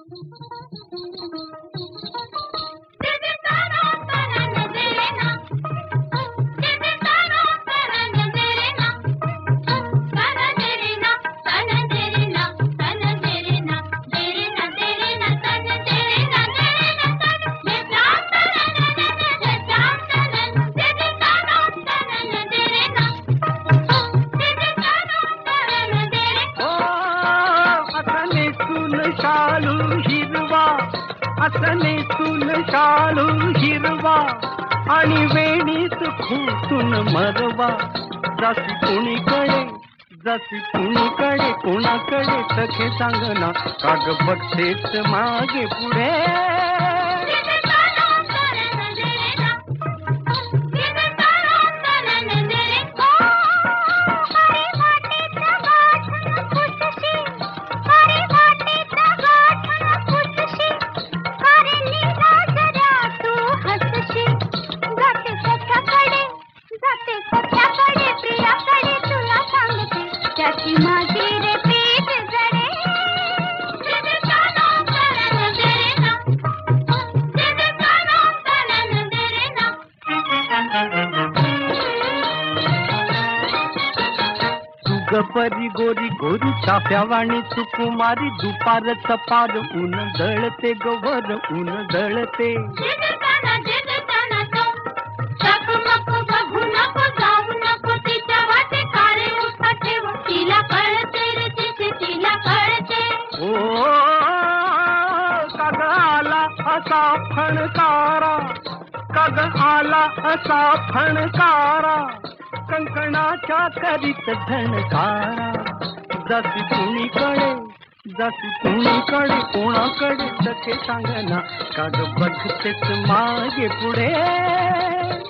शालू हिरवा नेसून शालू हिरवा आणि वेणीत फुटून मरवा जशी कुणीकडे कोणाकडे सखे सांगना काग बघतेच मागे पुढे गपरी गोरी गोरी चाफ्यावाणी सुकुमारी दुपारच पार ऊन दळते गवर ऊन दळते ओ काग आला असा फणकारा काग आला असा फणकारा कंकणाच्या करीत झणकारा जशी कुणीकडे कोणाकडे सखे सांगना काग बघतेच मागे पुढे